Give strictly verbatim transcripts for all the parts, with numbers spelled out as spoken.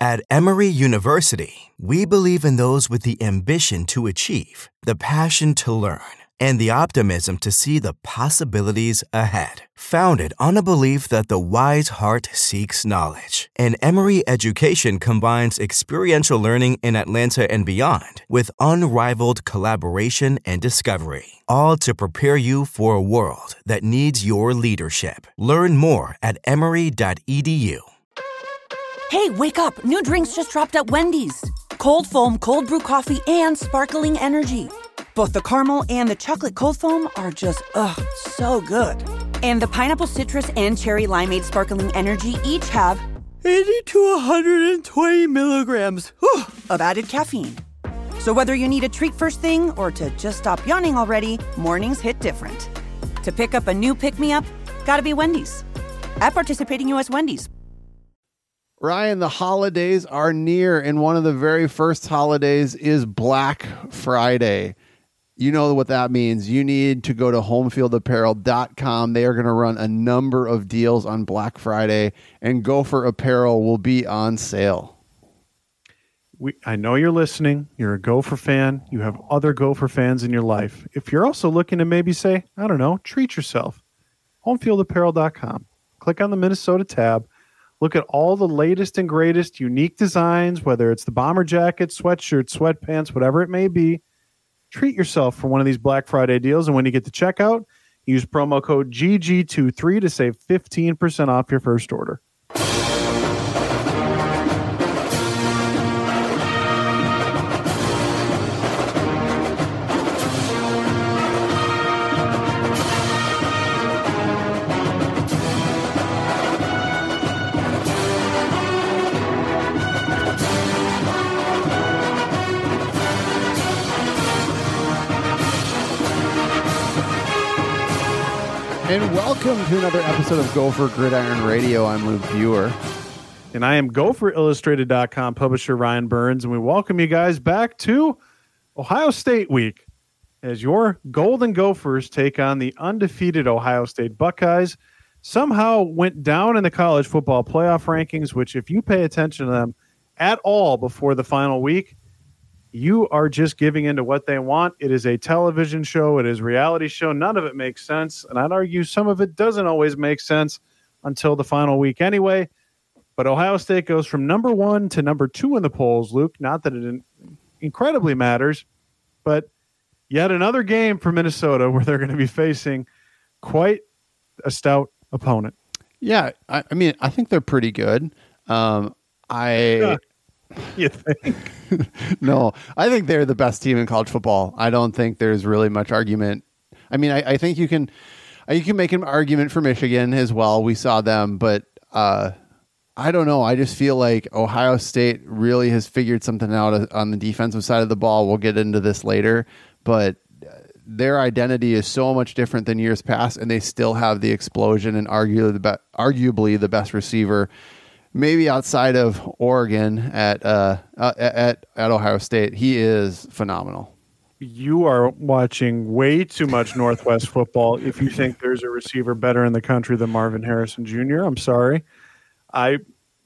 At Emory University, we believe in those with the ambition to achieve, the passion to learn, and the optimism to see the possibilities ahead. Founded on a belief that the wise heart seeks knowledge, and Emory education combines experiential learning in Atlanta and beyond with unrivaled collaboration and discovery, all to prepare you for a world that needs your leadership. Learn more at emory dot e d u. Hey, wake up! New drinks just dropped at Wendy's. Cold foam, cold brew coffee, and sparkling energy. Both the caramel and the chocolate cold foam are just, ugh, so good. And the pineapple citrus and cherry limeade sparkling energy each have eighty to one hundred twenty milligrams whew, of added caffeine. So whether you need a treat first thing or to just stop yawning already, mornings hit different. To pick up a new pick-me-up, gotta be Wendy's. At participating U S Wendy's. Ryan, the holidays are near, and one of the very first holidays is Black Friday. You know what that means. You need to go to home field apparel dot com. They are going to run a number of deals on Black Friday, and Gopher apparel will be on sale. We, I know you're listening. You're a Gopher fan. You have other Gopher fans in your life. If you're also looking to maybe say, I don't know, treat yourself, home field apparel dot com. Click on the Minnesota tab. Look at all the latest and greatest unique designs, whether it's the bomber jacket, sweatshirt, sweatpants, whatever it may be. Treat yourself for one of these Black Friday deals. And when you get to checkout, use promo code G G twenty-three to save fifteen percent off your first order. And welcome to another episode of Gopher Gridiron Radio. I'm Luke Buer. And I am Gopher Illustrated dot com publisher Ryan Burns. And we welcome you guys back to Ohio State Week as your Golden Gophers take on the undefeated Ohio State Buckeyes. Somehow went down in the college football playoff rankings, which if you pay attention to them at all before the final week, you are just giving into what they want. It is a television show. It is a reality show. None of it makes sense. And I'd argue some of it doesn't always make sense until the final week anyway. But Ohio State goes from number one to number two in the polls, Luke. Not that it incredibly matters, but yet another game for Minnesota where they're going to be facing quite a stout opponent. Yeah, I, I mean, I think they're pretty good. Um, I... Yeah. You think? No, I think they're the best team in college football. I don't think there's really much argument. I mean, I, I think you can you can make an argument for Michigan as well. We saw them, but uh, I don't know. I just feel like Ohio State really has figured something out on the defensive side of the ball. We'll get into this later, but their identity is so much different than years past, and they still have the explosion and arguably the, be- arguably the best receiver maybe outside of Oregon at uh, uh, at at Ohio State. He is phenomenal. You are watching way too much Northwest football if you think there's a receiver better in the country than Marvin Harrison Junior I'm sorry. I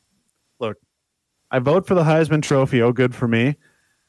look, I vote for the Heisman Trophy. Oh, good for me.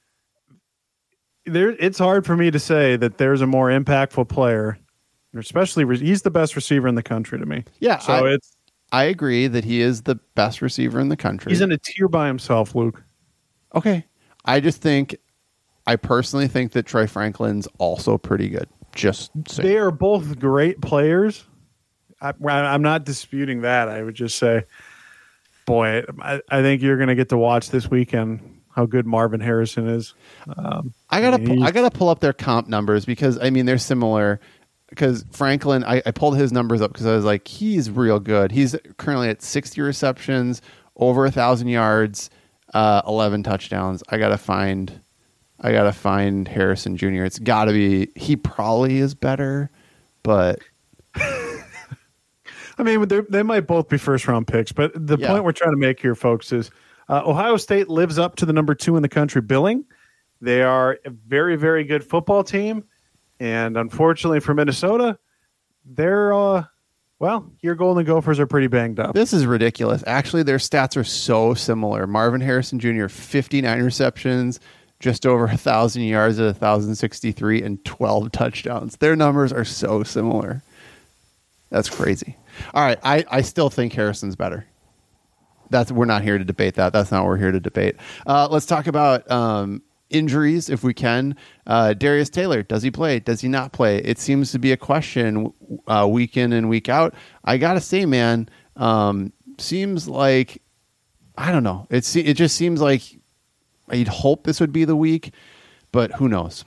There, it's hard for me to say that there's a more impactful player, especially re- he's the best receiver in the country to me. Yeah, so I, it's. I agree that he is the best receiver in the country. He's in a tier by himself, Luke. Okay. I just think, I personally think that Troy Franklin's also pretty good. Just saying. They are both great players. I, I'm not disputing that. I would just say, boy, I, I think you're going to get to watch this weekend how good Marvin Harrison is. Um, I gotta, I, mean, I gotta pull up their comp numbers because I mean they're similar. Because Franklin, I, I pulled his numbers up because I was like, he's real good. He's currently at sixty receptions, over a thousand yards, uh, eleven touchdowns. I gotta find, I gotta find Harrison Junior It's gotta be. He probably is better, but I mean, they might both be first round picks. But the yeah. point we're trying to make here, folks, is uh, Ohio State lives up to the number two in the country billing. They are a very, very good football team. And unfortunately for Minnesota, they're uh, well, your Golden Gophers are pretty banged up. This is ridiculous. Actually, their stats are so similar. Marvin Harrison Junior, fifty-nine receptions, just over one thousand yards at one thousand sixty-three, and twelve touchdowns. Their numbers are so similar. That's crazy. All right, I, I still think Harrison's better. That's We're not here to debate that. That's not what we're here to debate. Uh, let's talk about um, injuries, if we can. Uh, Darius Taylor, does he play? Does he not play? It seems to be a question uh, week in and week out. I got to say, man, um, seems like, I don't know. It, it just seems like I'd hope this would be the week, but who knows?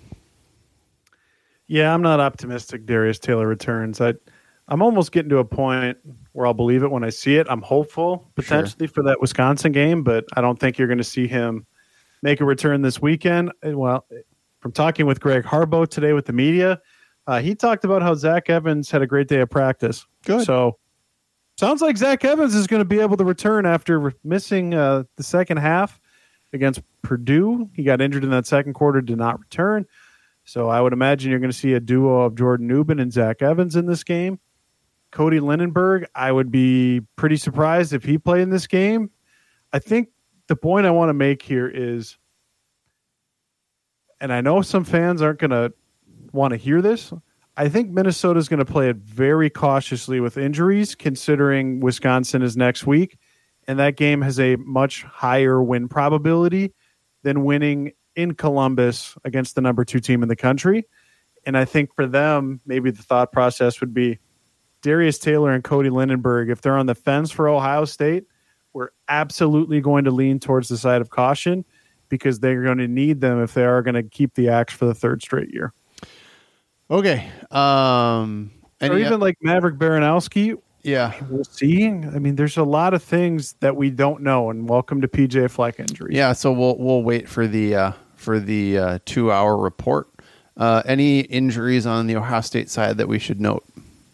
Yeah, I'm not optimistic Darius Taylor returns. I, I'm almost getting to a point where I'll believe it when I see it. I'm hopeful potentially sure. for that Wisconsin game, but I don't think you're going to see him make a return this weekend. Well, from talking with Greg Harbaugh today with the media, uh, he talked about how Zach Evans had a great day of practice. Good. So sounds like Zach Evans is going to be able to return after missing uh, the second half against Purdue. He got injured in that second quarter, did not return. So I would imagine you're going to see a duo of Jordan Newman and Zach Evans in this game. Cody Lindenberg, I would be pretty surprised if he played in this game. I think the point I want to make here is, and I know some fans aren't going to want to hear this, I think Minnesota is going to play it very cautiously with injuries, considering Wisconsin is next week, and that game has a much higher win probability than winning in Columbus against the number two team in the country. And I think for them, maybe the thought process would be Darius Taylor and Cody Lindenberg, if they're on the fence for Ohio State, we're absolutely going to lean towards the side of caution because they're going to need them if they are going to keep the axe for the third straight year. Okay. Um, or even like Maverick Baranowski. Yeah. We'll see. I mean, there's a lot of things that we don't know, and welcome to P J Fleck injuries. Yeah, so we'll we'll wait for the uh, for the uh, two-hour report. Uh, any injuries on the Ohio State side that we should note?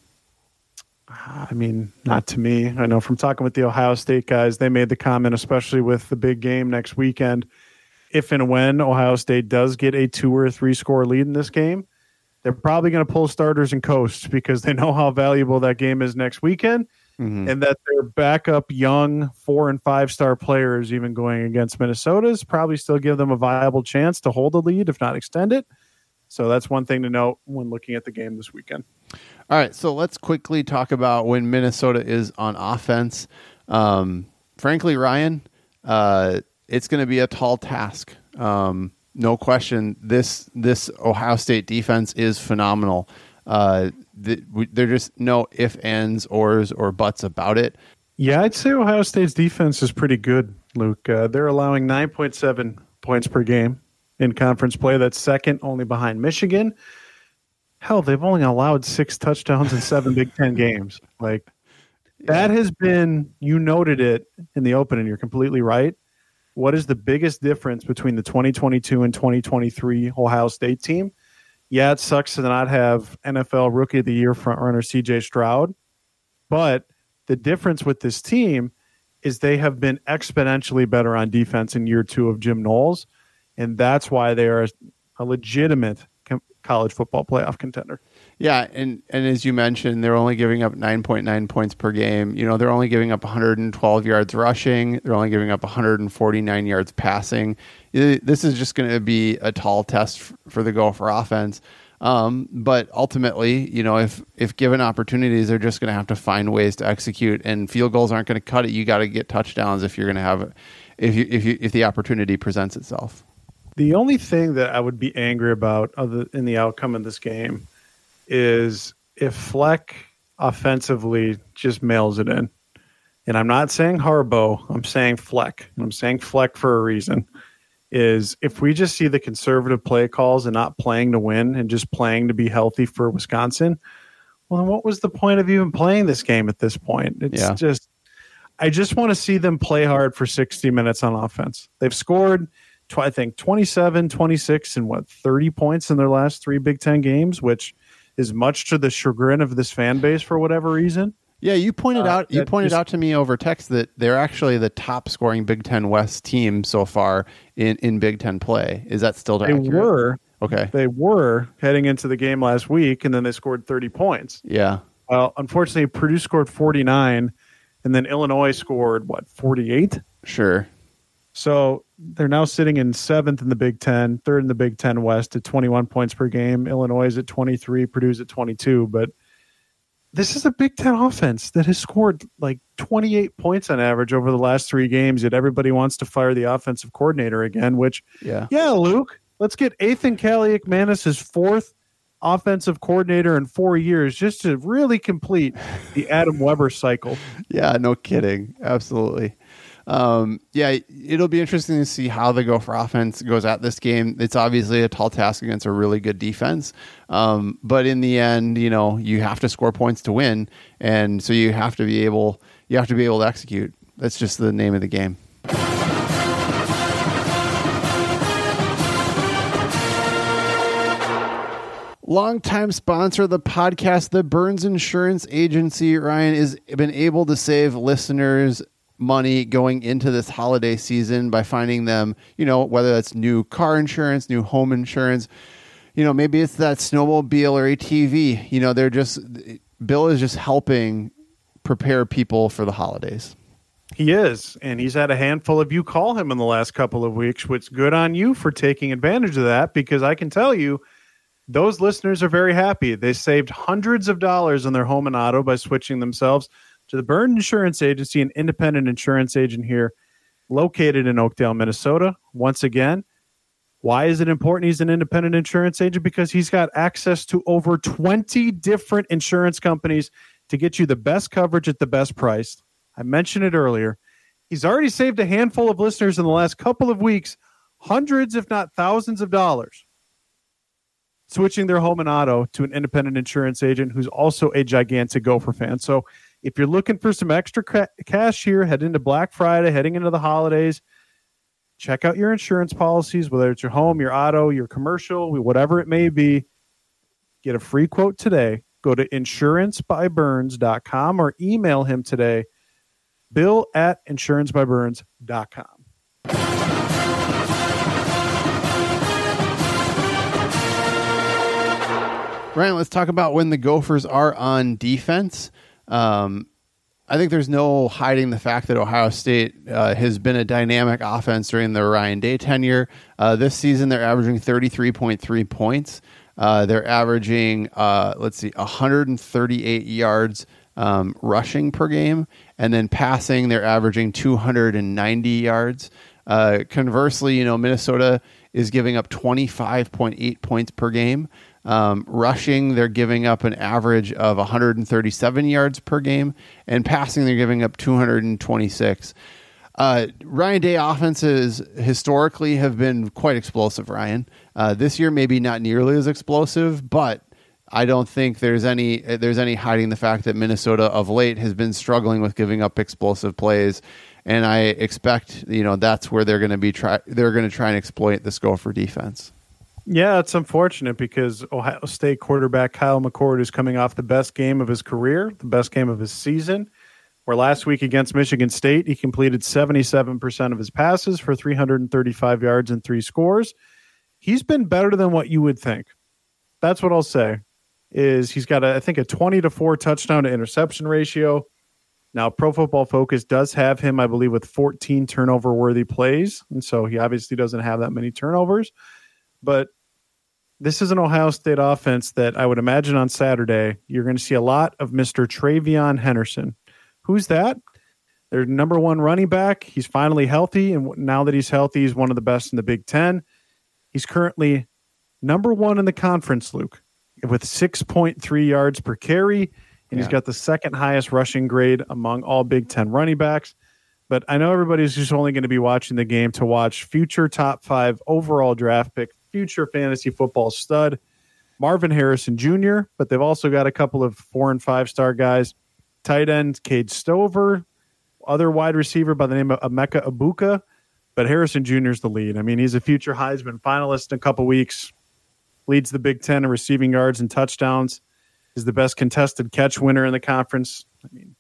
I mean, not to me. I know from talking with the Ohio State guys, they made the comment, especially with the big game next weekend, if and when Ohio State does get a two or three score lead in this game, they're probably going to pull starters and coast because they know how valuable that game is next weekend, mm-hmm. and that their backup young four and five star players, even going against Minnesota's, probably still give them a viable chance to hold the lead, if not extend it. So that's one thing to note when looking at the game this weekend. All right, so let's quickly talk about when Minnesota is on offense. Um, frankly, Ryan, uh, it's going to be a tall task. Um, no question. This this Ohio State defense is phenomenal. Uh, the, we, there's just no ifs, ands, ors, or buts about it. Yeah, I'd say Ohio State's defense is pretty good, Luke. Uh, they're allowing nine point seven points per game in conference play. That's second only behind Michigan. Hell, they've only allowed six touchdowns in seven Big Ten games. Like, that has been, you noted it in the open, and you're completely right. What is the biggest difference between the twenty twenty-two and twenty twenty-three Ohio State team? Yeah, it sucks to not have N F L Rookie of the Year frontrunner C J Stroud, but the difference with this team is they have been exponentially better on defense in year two of Jim Knowles, and that's why they are a legitimate college football playoff contender. Yeah, and, and as you mentioned, they're only giving up nine point nine points per game. You know, they're only giving up one hundred twelve yards rushing. They're only giving up one hundred forty-nine yards passing. This is just going to be a tall test for the Gopher offense. Um, but ultimately, you know, if if given opportunities, they're just going to have to find ways to execute, and field goals aren't going to cut it. You got to get touchdowns if you're going to have it, if you if you if the opportunity presents itself. The only thing that I would be angry about other in the outcome of this game is if Fleck offensively just mails it in. And I'm not saying Harbaugh, I'm saying Fleck. And I'm saying Fleck for a reason. Is if we just see the conservative play calls and not playing to win and just playing to be healthy for Wisconsin, well, then what was the point of even playing this game at this point? It's yeah. just, I just want to see them play hard for sixty minutes on offense. They've scored I think twenty-seven, twenty-six, and what, thirty points in their last three Big Ten games, which is much to the chagrin of this fan base for whatever reason. Yeah, you pointed uh, out you pointed just, out to me over text that they're actually the top scoring Big Ten West team so far in, in Big Ten play. Is that still they accurate? were okay? They were heading into the game last week, and then they scored thirty points. Yeah, Well, unfortunately, Purdue scored forty-nine, and then Illinois scored, what, forty-eight? Sure. So they're now sitting in seventh in the Big Ten, third in the Big Ten West at twenty-one points per game. Illinois is at twenty-three, Purdue's at twenty-two. But this is a Big Ten offense that has scored like twenty-eight points on average over the last three games, yet everybody wants to fire the offensive coordinator again, which, yeah, yeah Luke, let's get Ethan Kaliakmanis' fourth offensive coordinator in four years just to really complete the Adam Weber cycle. Yeah, no kidding. Absolutely. Um, yeah, it'll be interesting to see how the Gopher offense goes at this game. It's obviously a tall task against a really good defense. Um, but in the end, you know, you have to score points to win. And so you have to be able, you have to be able to execute. That's just the name of the game. Longtime sponsor of the podcast, the Burns Insurance Agency, Ryan, has been able to save listeners money going into this holiday season by finding them, you know, whether that's new car insurance, new home insurance, you know, maybe it's that snowmobile or A T V. You know, they're just, Bill is just helping prepare people for the holidays. He is, and he's had a handful of you call him in the last couple of weeks, which good on you for taking advantage of that, because I can tell you, those listeners are very happy. They saved hundreds of dollars on their home and auto by switching themselves to the Burns Insurance Agency, an independent insurance agent here located in Oakdale, Minnesota. Once again, why is it important he's an independent insurance agent? Because he's got access to over twenty different insurance companies to get you the best coverage at the best price. I mentioned it earlier. He's already saved a handful of listeners in the last couple of weeks, hundreds, if not thousands of dollars, switching their home and auto to an independent insurance agent who's also a gigantic Gopher fan. So if you're looking for some extra ca- cash here, head into Black Friday, heading into the holidays, check out your insurance policies, whether it's your home, your auto, your commercial, whatever it may be. Get a free quote today. Go to insurance by burns dot com or email him today, bill at insurance by burns dot com. Ryan, let's talk about when the Gophers are on defense. Um, I think there's no hiding the fact that Ohio State uh, has been a dynamic offense during the Ryan Day tenure. Uh, this season, they're averaging thirty-three point three points. Uh, they're averaging, uh, let's see, one hundred thirty-eight yards um, rushing per game. And then passing, they're averaging two hundred ninety yards. Uh, conversely, you know, Minnesota is giving up twenty-five point eight points per game. Um, rushing, they're giving up an average of one hundred thirty-seven yards per game, and passing, they're giving up two hundred twenty-six. Uh, Ryan Day offenses historically have been quite explosive, Ryan. Uh, this year, maybe not nearly as explosive, but I don't think there's any there's any hiding the fact that Minnesota of late has been struggling with giving up explosive plays, and I expect, you know, that's where they're going to be try they're going to try and exploit this Gopher defense. Yeah, it's unfortunate because Ohio State quarterback Kyle McCord is coming off the best game of his career, the best game of his season, where last week against Michigan State, he completed seventy-seven percent of his passes for three hundred thirty-five yards and three scores. He's been better than what you would think. That's what I'll say, is he's got, a, I think, a twenty to four touchdown to interception ratio. Now, Pro Football Focus does have him, I believe, with fourteen turnover-worthy plays, and so he obviously doesn't have that many turnovers. But this is an Ohio State offense that I would imagine on Saturday you're going to see a lot of Mister Travion Henderson. Who's that? Their number one running back. He's finally healthy, and now that he's healthy, he's one of the best in the Big Ten. He's currently number one in the conference, Luke, with six point three yards per carry, and yeah. he's got the second highest rushing grade among all Big Ten running backs. But I know everybody's just only going to be watching the game to watch future top five overall draft pick, future fantasy football stud, Marvin Harrison Junior, but they've also got a couple of four and five star guys, tight end Cade Stover, other wide receiver by the name of Emeka Ibuka, but Harrison Junior is the lead. I mean, he's a future Heisman finalist in a couple weeks, leads the Big Ten in receiving yards and touchdowns, is the best contested catch winner in the conference. I mean,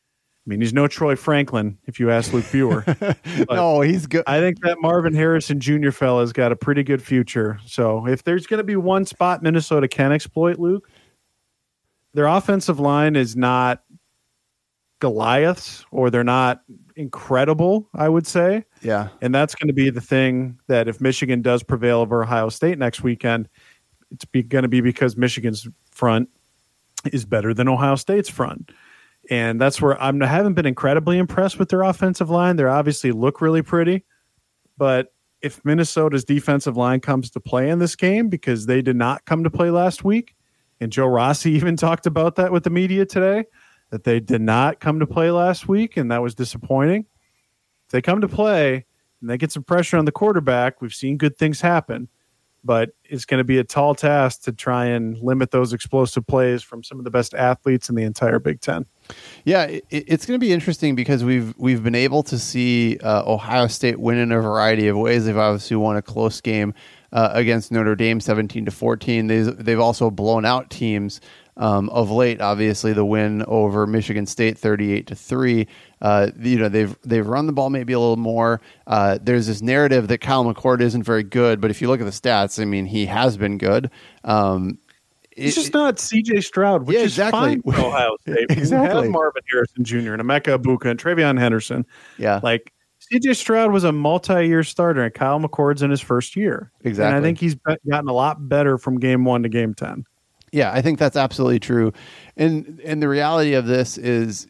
I mean, he's no Troy Franklin, if you ask Luke Buer. No, he's good. I think that Marvin Harrison Junior fella's got a pretty good future. So if there's going to be one spot Minnesota can exploit, Luke, their offensive line is not Goliaths, or they're not incredible, I would say. Yeah. And that's going to be the thing that if Michigan does prevail over Ohio State next weekend, it's going to be because Michigan's front is better than Ohio State's front. And that's where I'm, I haven't been incredibly impressed with their offensive line. They obviously look really pretty, but if Minnesota's defensive line comes to play in this game, because they did not come to play last week, and Joe Rossi even talked about that with the media today, that they did not come to play last week, and that was disappointing. If they come to play and they get some pressure on the quarterback, we've seen good things happen, but it's going to be a tall task to try and limit those explosive plays from some of the best athletes in the entire Big Ten. Yeah, it, it's going to be interesting because we've we've been able to see uh, Ohio State win in a variety of ways. They've obviously won a close game uh, against Notre Dame, seventeen to fourteen. They've they've also blown out teams um, of late. Obviously, the win over Michigan State, thirty-eight to three. Uh, you know, they've they've run the ball maybe a little more. Uh, there's this narrative that Kyle McCord isn't very good, but if you look at the stats, I mean, he has been good. Um, It's just not C J Stroud, which yeah, is exactly. fine for Ohio State. Exactly. We have Marvin Harrison Junior and Emeka Ibuka and Travion Henderson. Yeah. Like, C J Stroud was a multi-year starter, and Kyle McCord's in his first year. Exactly. And I think he's gotten a lot better from game one to game ten. Yeah, I think that's absolutely true. And and the reality of this is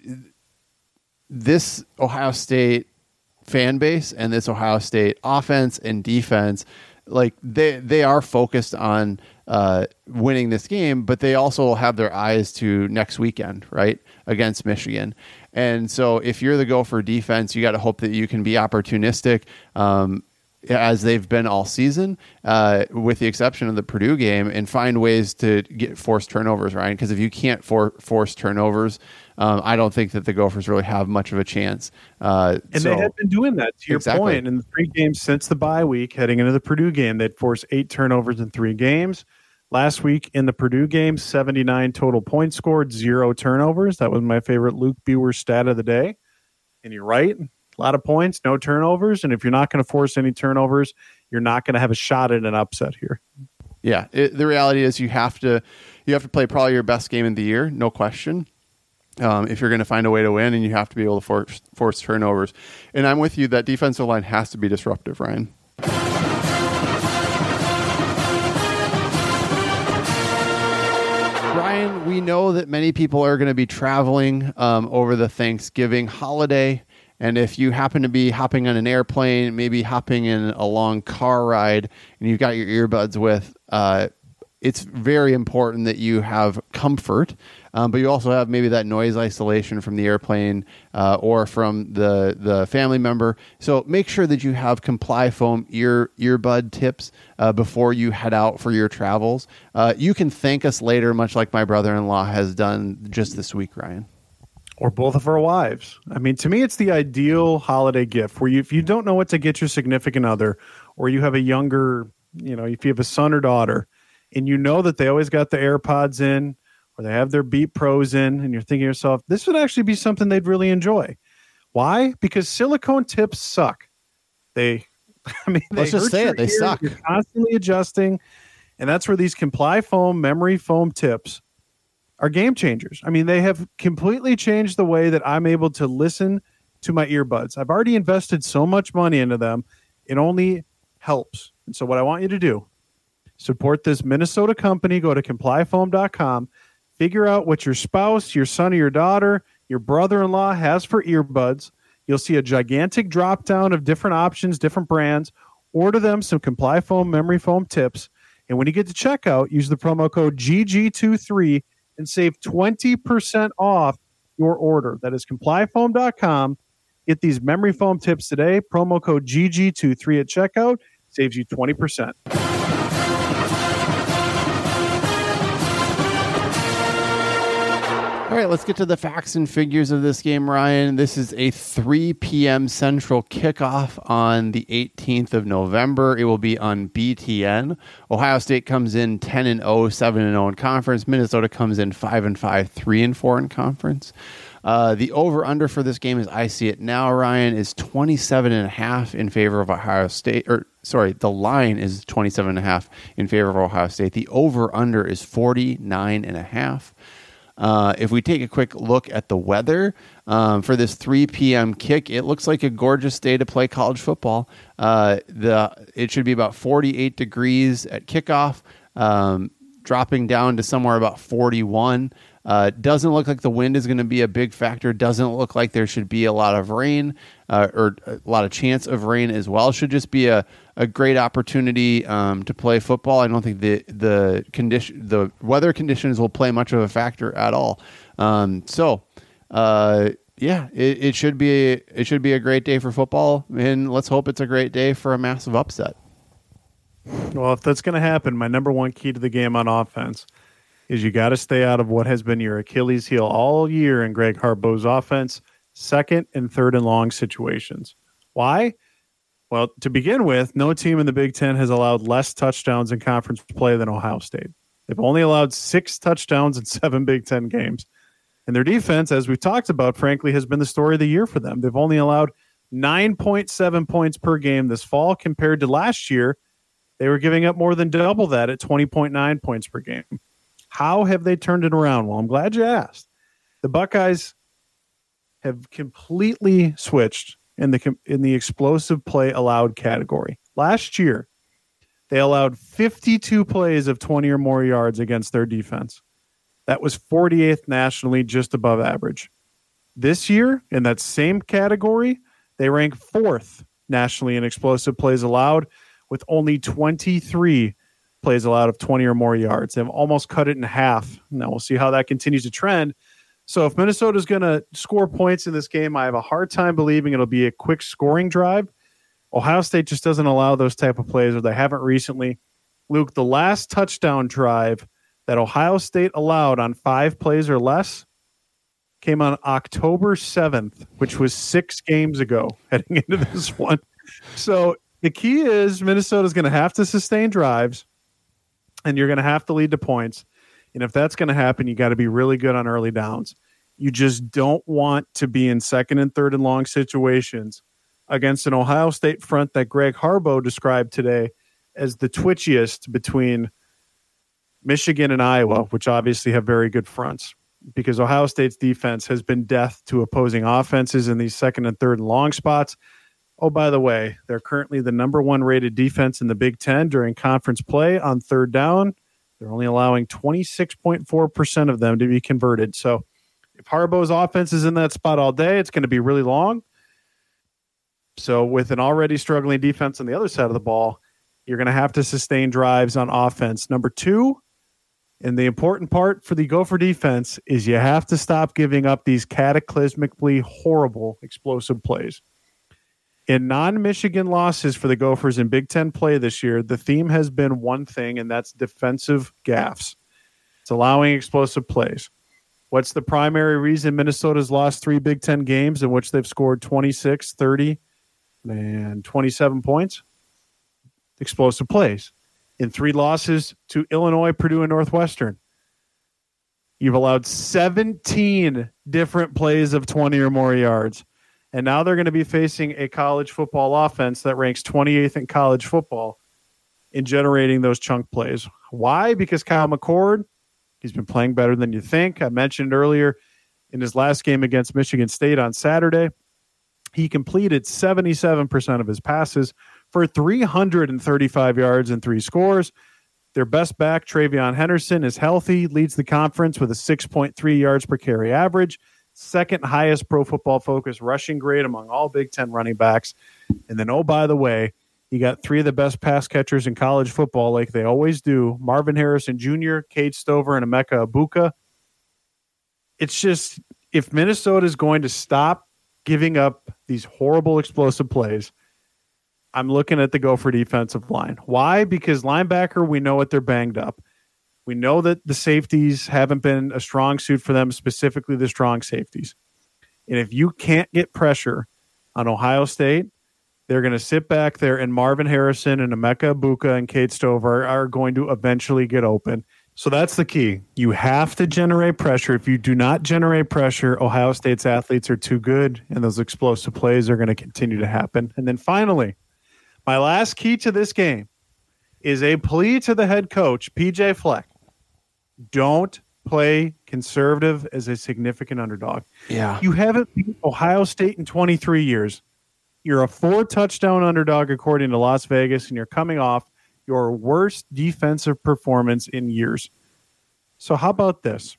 this Ohio State fan base and this Ohio State offense and defense, like they they are focused on uh, winning this game, but they also have their eyes to next weekend, right, against Michigan. And so if you're the Gopher defense, you got to hope that you can be opportunistic, um, as they've been all season, uh, with the exception of the Purdue game, and find ways to get force turnovers, Ryan. Because if you can't for, force turnovers, um, I don't think that the Gophers really have much of a chance. Uh, and so, they had been doing that, to your exactly. point. In the three games since the bye week, heading into the Purdue game, they'd forced eight turnovers in three games. Last week in the Purdue game, seventy-nine total points scored, zero turnovers. That was my favorite Luke Buer stat of the day. And you're right. A lot of points, no turnovers. And if you're not going to force any turnovers, you're not going to have a shot at an upset here. Yeah, it, the reality is you have to you have to play probably your best game of the year, no question. Um, if you're going to find a way to win, and you have to be able to force force turnovers. And I'm with you. That defensive line has to be disruptive, Ryan. Ryan, we know that many people are going to be traveling um, over the Thanksgiving holiday. And if you happen to be hopping on an airplane, maybe hopping in a long car ride, and you've got your earbuds with, uh, it's very important that you have comfort, um, but you also have maybe that noise isolation from the airplane uh, or from the the family member. So make sure that you have Comply Foam ear earbud tips uh, before you head out for your travels. Uh, you can thank us later, much like my brother-in-law has done just this week, Ryan. Or both of our wives. I mean, to me, it's the ideal holiday gift where you, if you don't know what to get your significant other, or you have a younger, you know, if you have a son or daughter, and you know that they always got the AirPods in, or they have their Beat Pros in, and you're thinking to yourself, this would actually be something they'd really enjoy. Why? Because silicone tips suck. They, I mean, they let's just say it, they ears. suck. You're constantly adjusting, and that's where these Comply Foam memory foam tips are game changers. I mean, they have completely changed the way that I'm able to listen to my earbuds. I've already invested so much money into them. It only helps. And so what I want you to do, support this Minnesota company. Go to comply foam dot com. Figure out what your spouse, your son or your daughter, your brother-in-law has for earbuds. You'll see a gigantic drop down of different options, different brands. Order them some Comply Foam memory foam tips. And when you get to checkout, use the promo code G G twenty-three and save twenty percent off your order. That is comply foam dot com. Get these memory foam tips today. Promo code G G twenty-three at checkout. Saves you twenty percent. All right, let's get to the facts and figures of this game, Ryan. This is a three p.m. Central kickoff on the eighteenth of November. It will be on B T N. Ohio State comes in ten and oh, seven and oh in conference. Minnesota comes in five and five, three and four in conference. Uh, the over-under for this game, as I see it now, Ryan, is twenty-seven and a half in favor of Ohio State. Or sorry, the line is twenty-seven and a half in favor of Ohio State. The over-under is forty-nine and a half. Uh, if we take a quick look at the weather um, for this three p.m. kick, it looks like a gorgeous day to play college football. Uh, the it should be about forty-eight degrees at kickoff, um, dropping down to somewhere about forty-one. Uh, doesn't look like the wind is going to be a big factor. Doesn't look like there should be a lot of rain uh, or a lot of chance of rain as well. Should just be a, a great opportunity um, to play football. I don't think the the condition the weather conditions will play much of a factor at all. Um, so uh, yeah, it, it should be it should be a great day for football, and let's hope it's a great day for a massive upset. Well, if that's going to happen, my number one key to the game on offense is you got to stay out of what has been your Achilles heel all year in Greg Harbaugh's offense, second and third and long situations. Why? Well, to begin with, no team in the Big Ten has allowed less touchdowns in conference play than Ohio State. They've only allowed six touchdowns in seven Big Ten games. And their defense, as we've talked about, frankly, has been the story of the year for them. They've only allowed nine point seven points per game this fall compared to last year. They were giving up more than double that at twenty point nine points per game. How have they turned it around? Well, I'm glad you asked. The Buckeyes have completely switched in the in the explosive play allowed category. Last year, they allowed fifty-two plays of twenty or more yards against their defense. That was forty-eighth nationally, just above average. This year, in that same category, they rank fourth nationally in explosive plays allowed with only twenty-three plays allowed of twenty or more yards. They've almost cut it in half. Now we'll see how that continues to trend. So if Minnesota is going to score points in this game, I have a hard time believing it'll be a quick scoring drive. Ohio State just doesn't allow those type of plays, or they haven't recently. Luke, the last touchdown drive that Ohio State allowed on five plays or less came on October seventh, which was six games ago heading into this one. So the key is Minnesota's going to have to sustain drives, and you're going to have to lead to points. And if that's going to happen, you got to be really good on early downs. You just don't want to be in second and third and long situations against an Ohio State front that Greg Harbaugh described today as the twitchiest between Michigan and Iowa, which obviously have very good fronts, because Ohio State's defense has been death to opposing offenses in these second and third and long spots. Oh, by the way, they're currently the number one rated defense in the Big Ten during conference play on third down. They're only allowing twenty-six point four percent of them to be converted. So if Harbaugh's offense is in that spot all day, it's going to be really long. So with an already struggling defense on the other side of the ball, you're going to have to sustain drives on offense. Number two, and the important part for the Gopher defense, is you have to stop giving up these cataclysmically horrible explosive plays. In non-Michigan losses for the Gophers in Big Ten play this year, the theme has been one thing, and that's defensive gaffes. It's allowing explosive plays. What's the primary reason Minnesota's lost three Big Ten games in which they've scored twenty-six, thirty, and twenty-seven points? Explosive plays. In three losses to Illinois, Purdue, and Northwestern, you've allowed seventeen different plays of twenty or more yards. And now they're going to be facing a college football offense that ranks twenty-eighth in college football in generating those chunk plays. Why? Because Kyle McCord, he's been playing better than you think. I mentioned earlier in his last game against Michigan State on Saturday, he completed seventy-seven percent of his passes for three hundred thirty-five yards and three scores. Their best back, Travion Henderson, is healthy, leads the conference with a six point three yards per carry average. Second highest Pro Football Focus rushing grade among all Big Ten running backs. And then, oh, by the way, you got three of the best pass catchers in college football, like they always do. Marvin Harrison Junior, Cade Stover, and Emeka Ibuka. It's just, if Minnesota is going to stop giving up these horrible explosive plays, I'm looking at the Gopher defensive line. Why? Because linebacker, we know what they're banged up. We know that the safeties haven't been a strong suit for them, specifically the strong safeties. And if you can't get pressure on Ohio State, they're going to sit back there, and Marvin Harrison and Emeka Ibuka and Cade Stover are going to eventually get open. So that's the key. You have to generate pressure. If you do not generate pressure, Ohio State's athletes are too good, and those explosive plays are going to continue to happen. And then finally, my last key to this game is a plea to the head coach, P J Fleck. Don't play conservative as a significant underdog. Yeah. You haven't beat Ohio State in twenty-three years. You're a four-touchdown underdog according to Las Vegas, and you're coming off your worst defensive performance in years. So how about this?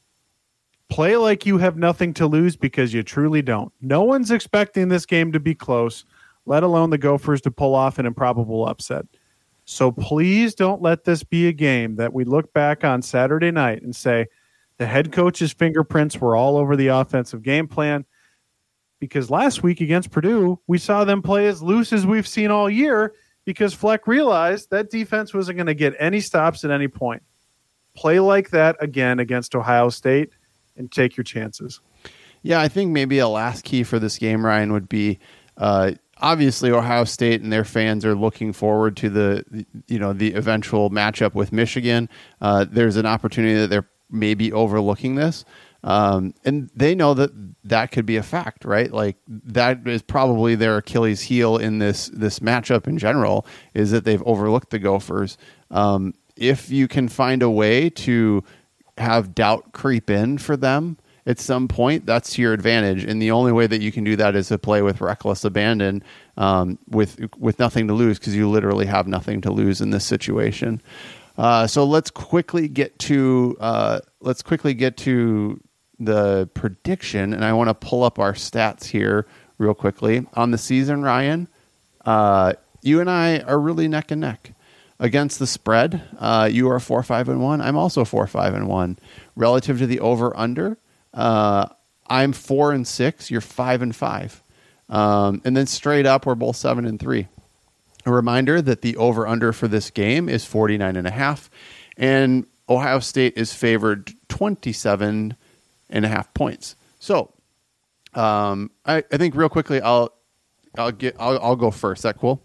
Play like you have nothing to lose because you truly don't. No one's expecting this game to be close, let alone the Gophers to pull off an improbable upset. So please don't let this be a game that we look back on Saturday night and say the head coach's fingerprints were all over the offensive game plan. Because last week against Purdue, we saw them play as loose as we've seen all year because Fleck realized that defense wasn't going to get any stops at any point. Play like that again against Ohio State and take your chances. Yeah, I think maybe a last key for this game, Ryan, would be uh, obviously Ohio State and their fans are looking forward to the, you know, the eventual matchup with Michigan. Uh, there's an opportunity that they're maybe overlooking this. Um, and they know that that could be a fact, right? Like that is probably their Achilles heel in this, this matchup in general, is that they've overlooked the Gophers. Um, if you can find a way to have doubt creep in for them at some point, that's to your advantage. And the only way that you can do that is to play with reckless abandon, um, with, with nothing to lose, because you literally have nothing to lose in this situation. Uh, so let's quickly get to, uh, let's quickly get to the prediction, and I want to pull up our stats here real quickly on the season. Ryan, uh, you and I are really neck and neck against the spread. Uh, you are four, five, and one. I'm also four, five, and one. Relative to the over under, uh, I'm four and six. You're five and five. Um, and then straight up, we're both seven and three. A reminder that the over under for this game is forty-nine and a half, and Ohio State is favored twenty-seven and a half points. So, um, I, I think real quickly, I'll, I'll get, I'll, I'll go first. Is that cool?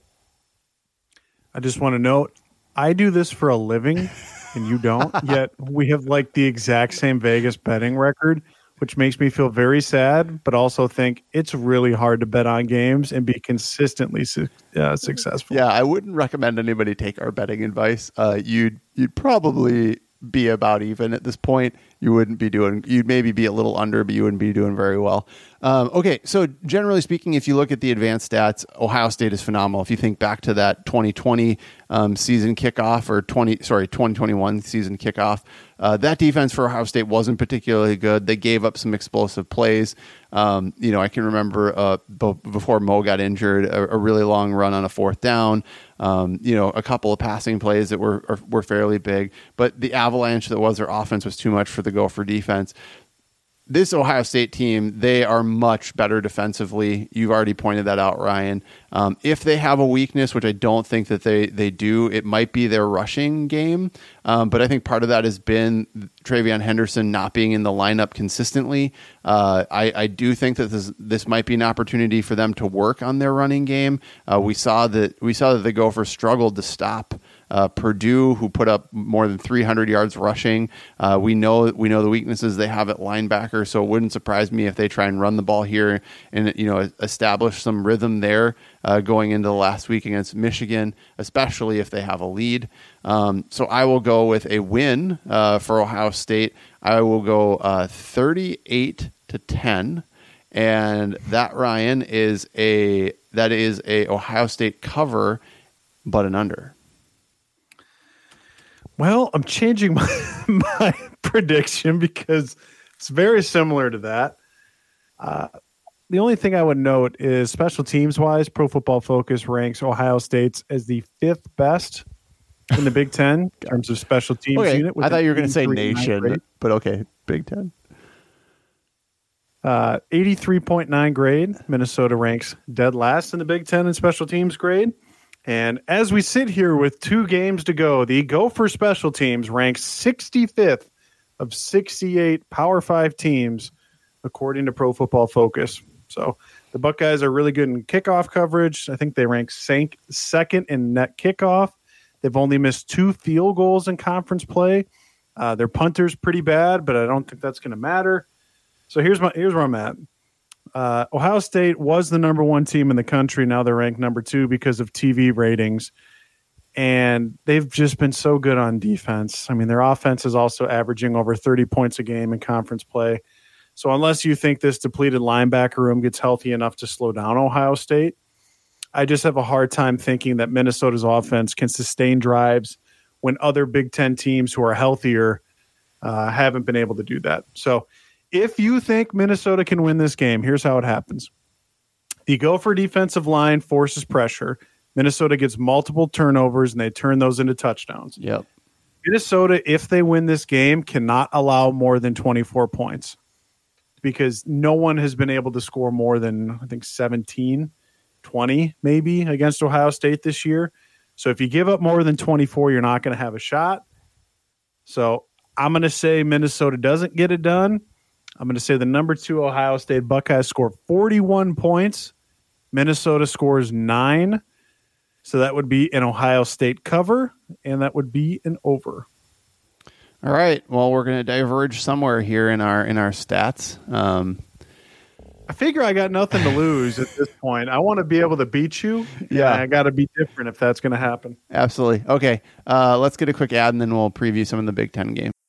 I just want to note, I do this for a living and you don't, yet we have like the exact same Vegas betting record, which makes me feel very sad, but also think it's really hard to bet on games and be consistently su- uh, successful. Yeah, I wouldn't recommend anybody take our betting advice. Uh, you'd you'd probably be about even at this point. You wouldn't be doing, you'd maybe be a little under, but you wouldn't be doing very well. Um, okay, so generally speaking, if you look at the advanced stats, Ohio State is phenomenal. If you think back to that twenty twenty um, season kickoff, or twenty sorry twenty twenty-one season kickoff, uh, that defense for Ohio State wasn't particularly good. They gave up some explosive plays. Um, you know, I can remember uh, b- before Mo got injured, a, a really long run on a fourth down. Um, you know, a couple of passing plays that were are, were fairly big, but the avalanche that was their offense was too much for the Gopher defense. This Ohio State team, they are much better defensively. You've already pointed that out, Ryan. Um, if they have a weakness, which I don't think that they, they do, it might be their rushing game. Um, but I think part of that has been TreVeyon Henderson not being in the lineup consistently. Uh, I, I do think that this this might be an opportunity for them to work on their running game. Uh, we saw that we saw that the Gophers struggled to stop Uh, Purdue, who put up more than three hundred yards rushing. Uh, we know we know the weaknesses they have at linebacker, so it wouldn't surprise me if they try and run the ball here and, you know, establish some rhythm there uh, going into the last week against Michigan, especially if they have a lead. Um, so I will go with a win uh, for Ohio State. I will go uh, thirty-eight to ten, and that, Ryan, is a that is a Ohio State cover, but an under. Well, I'm changing my, my prediction because it's very similar to that. Uh, the only thing I would note is special teams wise, Pro Football Focus ranks Ohio State's as the fifth best in the Big Ten in terms of special teams okay. unit. I thought you were going to say nation, but okay, Big Ten. Uh, eighty-three point nine grade. Minnesota ranks dead last in the Big Ten in special teams grade. And as we sit here with two games to go, the Gopher special teams ranks sixty-fifth of sixty-eight Power Five teams, according to Pro Football Focus. So the Buckeyes are really good in kickoff coverage. I think they rank sank second in net kickoff. They've only missed two field goals in conference play. Uh, their punter's pretty bad, but I don't think that's going to matter. So here's my here's where I'm at. Uh, Ohio State was the number one team in the country. Now they're ranked number two because of T V ratings. and they've just been so good on defense. I mean, their offense is also averaging over thirty points a game in conference play. So unless you think this depleted linebacker room gets healthy enough to slow down Ohio State, I just have a hard time thinking that Minnesota's offense can sustain drives when other Big Ten teams who are healthier uh, haven't been able to do that. So if you think Minnesota can win this game, here's how it happens. The Gopher defensive line forces pressure. Minnesota gets multiple turnovers, and they turn those into touchdowns. Yep. Minnesota, if they win this game, cannot allow more than twenty-four points because no one has been able to score more than, I think, seventeen, twenty maybe against Ohio State this year. So if you give up more than twenty-four, you're not going to have a shot. So I'm going to say Minnesota doesn't get it done. I'm going to say the number two Ohio State Buckeyes score forty-one points. Minnesota scores nine. So that would be an Ohio State cover, and that would be an over. All right. Well, we're going to diverge somewhere here in our in our stats. Um, I figure I got nothing to lose at this point. I want to be able to beat you. Yeah. I got to be different if that's going to happen. Absolutely. Okay. Uh, let's get a quick ad, and then we'll preview some of the Big Ten games.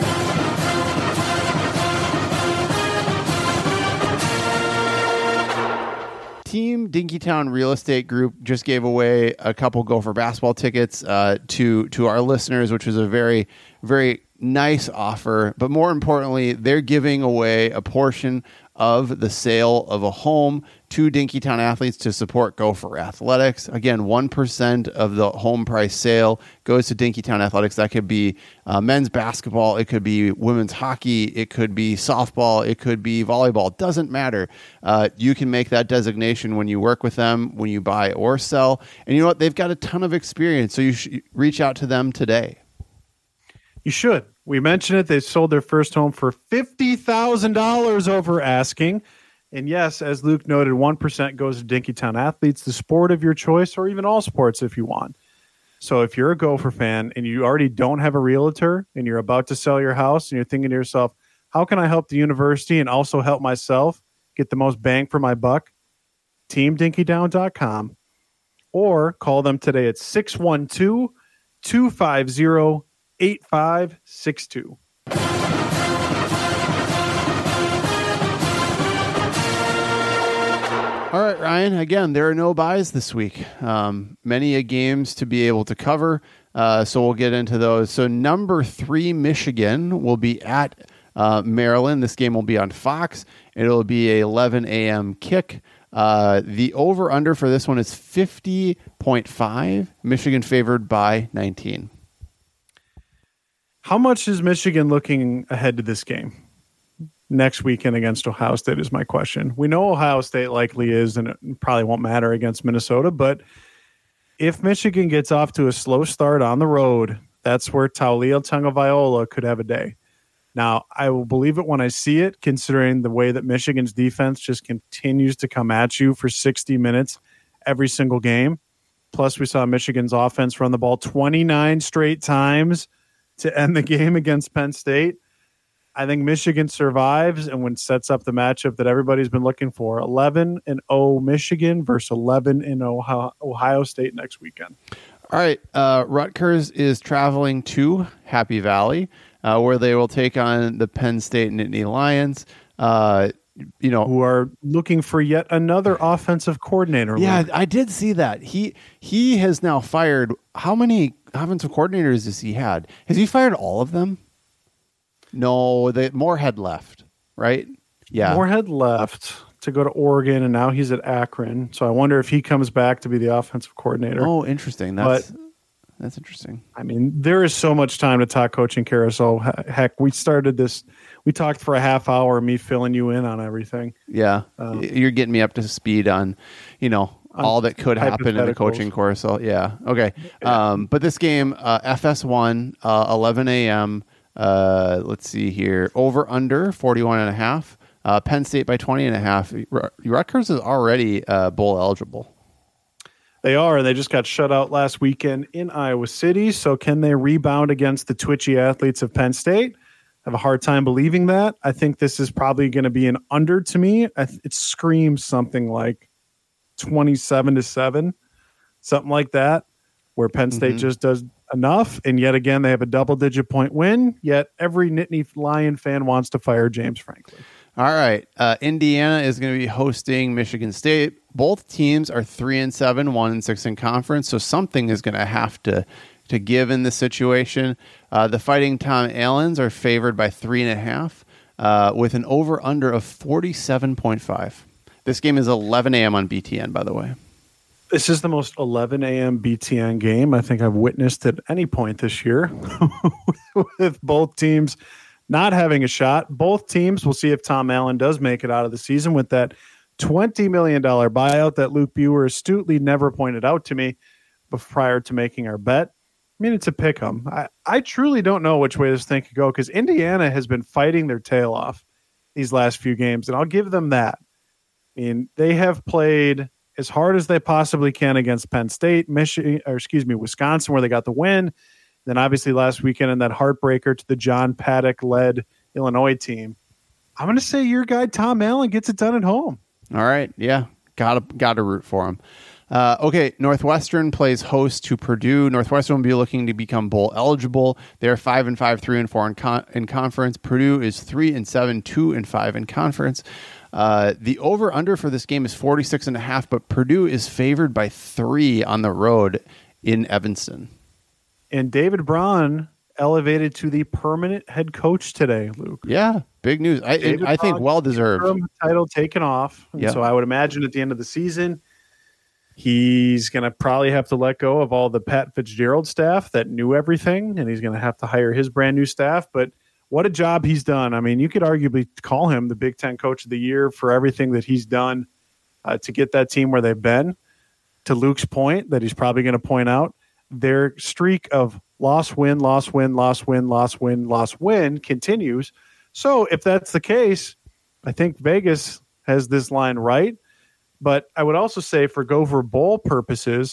Team Dinkytown Real Estate Group just gave away a couple Gopher basketball tickets uh, to to our listeners, which was a very, very nice offer. But more importantly, they're giving away a portion of the sale of a home to Dinkytown athletes to support Gopher Athletics. Again, one percent of the home price sale goes to Dinkytown Athletics. That could be uh, men's basketball. It could be women's hockey. It could be softball. It could be volleyball. It doesn't matter. Uh, you can make that designation when you work with them, when you buy or sell. And you know what? They've got a ton of experience, so you should reach out to them today. You should. We mentioned it. They sold their first home for fifty thousand dollars over asking. And yes, as Luke noted, one percent goes to Dinkytown athletes, the sport of your choice, or even all sports if you want. So if you're a Gopher fan and you already don't have a realtor and you're about to sell your house and you're thinking to yourself, how can I help the university and also help myself get the most bang for my buck? team dinky town dot com or call them today at six one two, two five zero, eight five six two. All right, Ryan, again, there are no buys this week. Um, many a games to be able to cover, uh, so we'll get into those. So number three, Michigan, will be at uh, Maryland. This game will be on Fox. It'll be a eleven a.m. kick. Uh, the over-under for this one is fifty point five. Michigan favored by nineteen. How much is Michigan looking ahead to this game? Next weekend against Ohio State is my question. We know Ohio State likely is, and it probably won't matter against Minnesota, but if Michigan gets off to a slow start on the road, that's where Taulia Tagovailoa could have a day. Now, I will believe it when I see it, considering the way that Michigan's defense just continues to come at you for sixty minutes every single game. Plus, we saw Michigan's offense run the ball twenty-nine straight times to end the game against Penn State. I think Michigan survives and when sets up the matchup that everybody's been looking for. eleven and oh Michigan versus eleven and oh Ohio State next weekend. All right. Uh, Rutgers is traveling to Happy Valley, uh, where they will take on the Penn State Nittany Lions. Uh, you know, who are looking for yet another offensive coordinator. Yeah, Luke. I did see that. He he has now fired. How many offensive coordinators has he had? Has he fired all of them? No, the Moorhead left, right? Yeah, Moorhead left to go to Oregon, and now he's at Akron. So I wonder if he comes back to be the offensive coordinator. Oh, interesting. That's but, that's interesting. I mean, there is so much time to talk coaching carousel. Heck, we started this. We talked for a half hour, me filling you in on everything. Yeah, um, you're getting me up to speed on, you know, all that could happen in the coaching carousel. Yeah. Okay. Yeah. Um, but this game, uh, F S one, uh, eleven a.m. Uh, let's see here. Over under forty-one and a half. Uh, Penn State by twenty and a half. Rutgers is already uh, bowl eligible. They are. They just got shut out last weekend in Iowa City. So can they rebound against the twitchy athletes of Penn State? I have a hard time believing that. I think this is probably going to be an under to me. I th- it screams something like twenty-seven to seven, something like that. where Penn State Mm-hmm. just does enough. And yet again, they have a double-digit point win, yet every Nittany Lion fan wants to fire James Franklin. All right. Uh, Indiana is going to be hosting Michigan State. Both teams are three and seven, one and six in conference. So something is going to have to to give in this situation. Uh, the Fighting Tom Allens are favored by three and a half, uh, with an over under of forty-seven point five. This game is eleven a.m. on B T N, by the way. This is the most eleven a.m. B T N game I think I've witnessed at any point this year, with both teams not having a shot. Both teams, we'll see if Tom Allen does make it out of the season with that twenty million dollars buyout that Luke Buer astutely never pointed out to me prior to making our bet. I mean, it's a pick 'em. I, I truly don't know which way this thing could go because Indiana has been fighting their tail off these last few games, and I'll give them that. I mean, they have played as hard as they possibly can against Penn State, Michigan, or excuse me, Wisconsin, where they got the win. Then obviously last weekend in that heartbreaker to the John Paddock-led Illinois team. I'm going to say your guy Tom Allen gets it done at home. All right. Yeah. Gotta, gotta root for him. Uh, okay. Northwestern plays host to Purdue. Northwestern will be looking to become bowl eligible. They're five and five, three and four in, con- in conference. Purdue is three and seven, two and five in conference. Uh, the over under for this game is forty-six and a half, but Purdue is favored by three on the road in Evanston. And David Braun elevated to the permanent head coach today, Luke. Yeah, big news. I David I think Braun, well deserved. Title taken off. And yeah. So I would imagine at the end of the season, he's going to probably have to let go of all the Pat Fitzgerald staff that knew everything, and he's going to have to hire his brand new staff. But what a job he's done. I mean, you could arguably call him the Big Ten Coach of the Year for everything that he's done uh, to get that team where they've been. To Luke's point that he's probably going to point out, their streak of loss, win, loss, win, loss, win, loss, win, loss, win continues. So if that's the case, I think Vegas has this line right. But I would also say for Gopher Bowl purposes,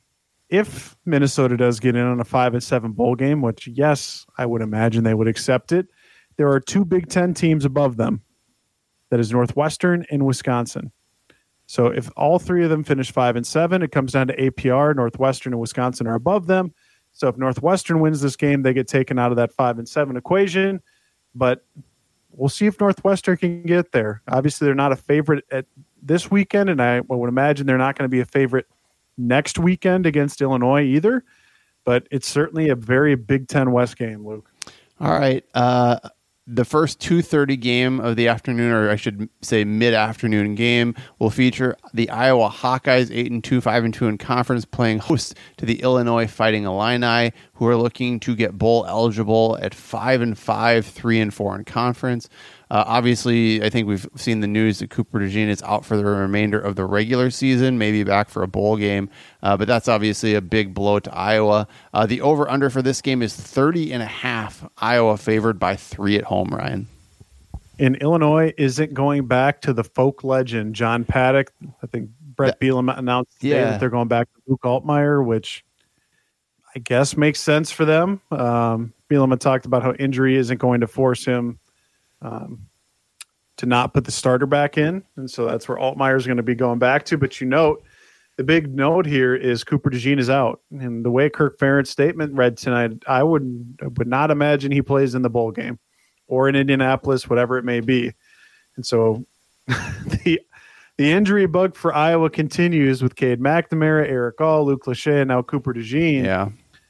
if Minnesota does get in on a five and seven bowl game, which yes, I would imagine they would accept it, there are two Big Ten teams above them. That is Northwestern and Wisconsin. So if all three of them finish five and seven, it comes down to A P R. Northwestern and Wisconsin are above them. So if Northwestern wins this game, they get taken out of that five and seven equation. But we'll see if Northwestern can get there. Obviously, they're not a favorite at this weekend, and I would imagine they're not going to be a favorite next weekend against Illinois either. But it's certainly a very Big Ten West game, Luke. All right. Uh, the first two thirty game of the afternoon, or I should say mid-afternoon game, will feature the Iowa Hawkeyes, eight and two, five and two in conference, playing host to the Illinois Fighting Illini, who are looking to get bowl eligible at five and five, three and four in conference. Uh, obviously, I think we've seen the news that Cooper DeJean is out for the remainder of the regular season, maybe back for a bowl game, uh, but that's obviously a big blow to Iowa. Uh, the over-under for this game is thirty and a half. Iowa favored by three at home, Ryan. And Illinois isn't going back to the folk legend, John Paddock. I think Brett That, Bielema announced today yeah. that they're going back to Luke Altmaier, which I guess makes sense for them. Um, Bielema talked about how injury isn't going to force him Um, to not put the starter back in. And so that's where Altmaier is going to be going back to. But you note, the big note here is Cooper DeJean is out. And the way Kirk Ferentz statement read tonight, I would, I would not imagine he plays in the bowl game or in Indianapolis, whatever it may be. And so the the injury bug for Iowa continues with Cade McNamara, Eric All, Luke Lachey, and now Cooper DeJean. Yeah.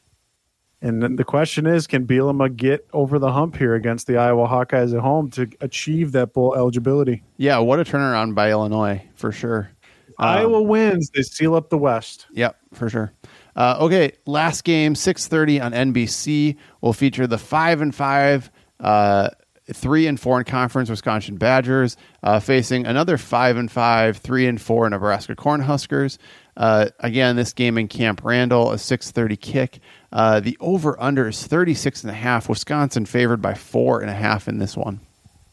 And then the question is, can Bielema get over the hump here against the Iowa Hawkeyes at home to achieve that bowl eligibility? Yeah, what a turnaround by Illinois, for sure. Um, Iowa wins. They seal up the West. Yep, for sure. Uh, okay, last game, six thirty on N B C, will feature the five and five, uh, three and four in conference Wisconsin Badgers, uh, facing another five and five, three and four Nebraska Cornhuskers. Uh, again, this game in Camp Randall, a six thirty kick. Uh, the over-under is thirty-six and a half. Wisconsin favored by four and a half in this one.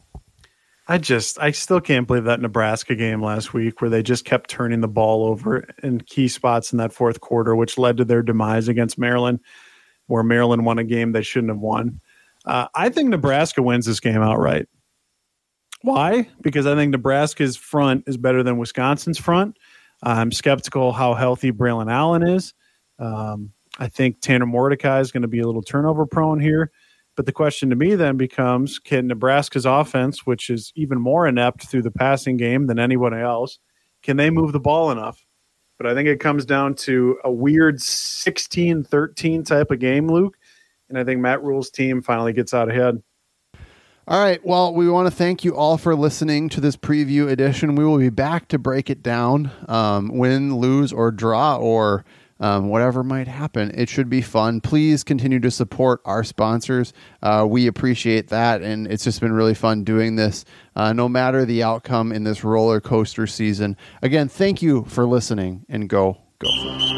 I just, I still can't believe that Nebraska game last week where they just kept turning the ball over in key spots in that fourth quarter, which led to their demise against Maryland, where Maryland won a game they shouldn't have won. Uh, I think Nebraska wins this game outright. Why? Because I think Nebraska's front is better than Wisconsin's front. I'm skeptical how healthy Braylon Allen is. Um, I think Tanner Mordecai is going to be a little turnover prone here. But the question to me then becomes, can Nebraska's offense, which is even more inept through the passing game than anyone else, can they move the ball enough? But I think it comes down to a weird sixteen thirteen type of game, Luke. And I think Matt Rule's team finally gets out ahead. All right. Well, we want to thank you all for listening to this preview edition. We will be back to break it down, um, win, lose, or draw, or um, whatever might happen. It should be fun. Please continue to support our sponsors. Uh, we appreciate that, and it's just been really fun doing this, uh, no matter the outcome in this roller coaster season. Again, thank you for listening, and go, go Gophers.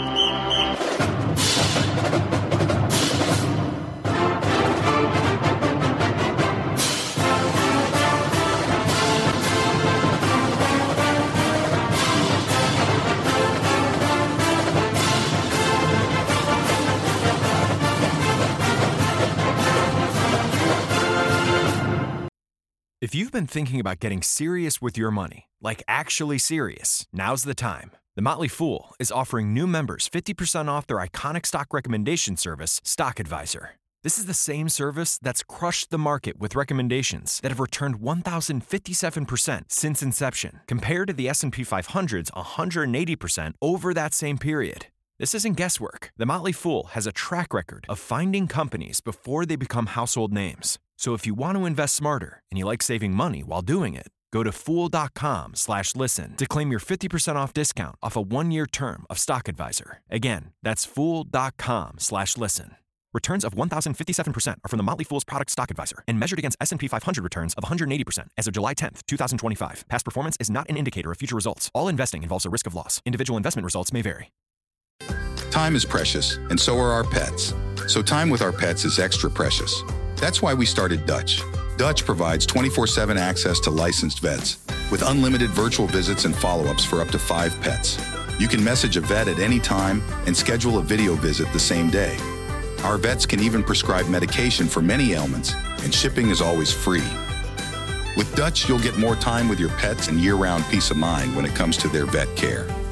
If you've been thinking about getting serious with your money, like actually serious, now's the time. The Motley Fool is offering new members fifty percent off their iconic stock recommendation service, Stock Advisor. This is the same service that's crushed the market with recommendations that have returned one thousand fifty-seven percent since inception, compared to the S and P five hundred's one hundred eighty percent over that same period. This isn't guesswork. The Motley Fool has a track record of finding companies before they become household names. So if you want to invest smarter and you like saving money while doing it, go to fool.com slash listen to claim your fifty percent off discount off a one-year term of Stock Advisor. Again, that's fool.com slash listen. Returns of one thousand fifty-seven percent are from the Motley Fool's product Stock Advisor and measured against S and P five hundred returns of one hundred eighty percent as of July tenth, twenty twenty-five. Past performance is not an indicator of future results. All investing involves a risk of loss. Individual investment results may vary. Time is precious, and so are our pets. So time with our pets is extra precious. That's why we started Dutch. Dutch provides twenty-four seven access to licensed vets with unlimited virtual visits and follow-ups for up to five pets. You can message a vet at any time and schedule a video visit the same day. Our vets can even prescribe medication for many ailments, and shipping is always free. With Dutch, you'll get more time with your pets and year-round peace of mind when it comes to their vet care.